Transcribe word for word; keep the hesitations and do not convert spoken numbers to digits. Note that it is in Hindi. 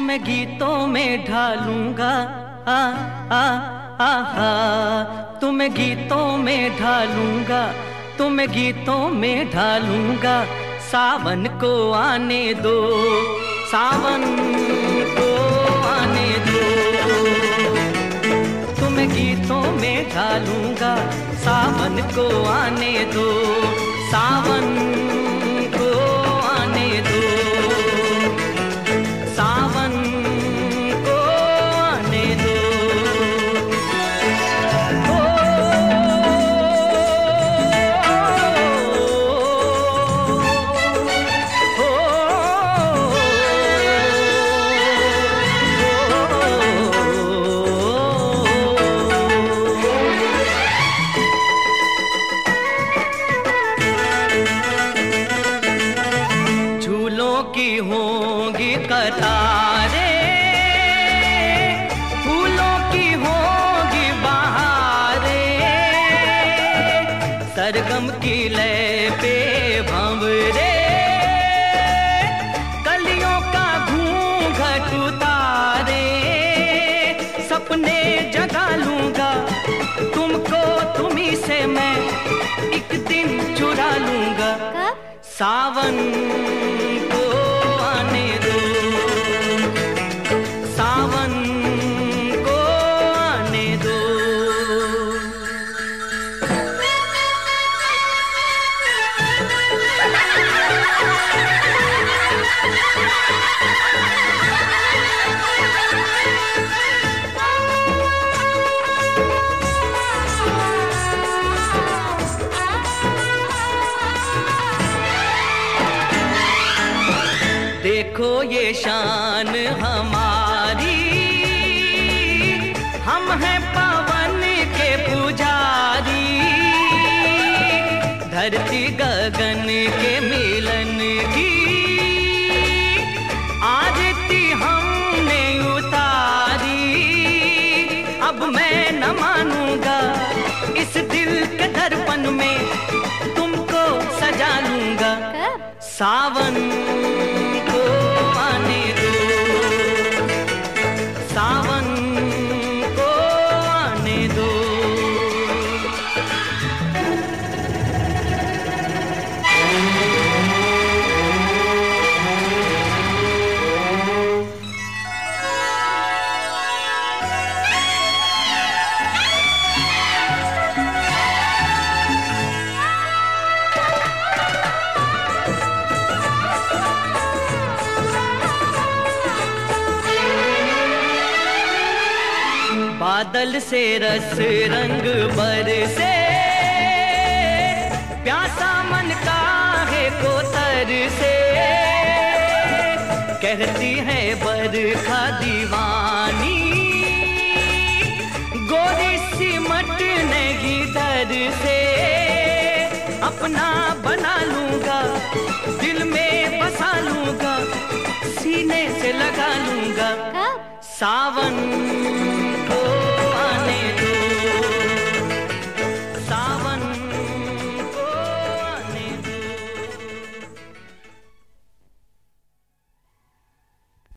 तुम्हें गीतों में ढालूंगा, आ आ आहा, तुम्हें गीतों में ढालूंगा, तुम्हें गीतों में ढालूंगा। सावन को आने दो, सावन को आने दो, तुम्हें गीतों में ढालूंगा। सावन को आने दो, सावन को आने दो, सावन को आने दो। ओ, ओ, झूलों की होंगी कतारें, फूलों की होंगी बहारें, सरगम की लय पे भंवरे, कलियों का घूंघट उतारे। सपने जगा लूंगा तुमको, तुम्ही से मैं एक दिन चुरा लूंगा। सावन को आने दो, सावन को आने दो। देखो ये शान हमारी, हम हैं पवन के पुजारी। धरती गगन के मिलन की आरती हमने उतारी। अब मैं न मानूंगा इस दिल के दर्पण में, तुमको सजा लूंगा। सावन को आने दो, सावन को आने दो। बादल से रस रंग बरसे, प्यासा मन काहे को तरसे। कहती है बरखा दीवानी, गोरी सिमटने की डर से। अपना बना लूंगा, दिल में बसा लूंगा, सीने से लगा लूंगा। सावन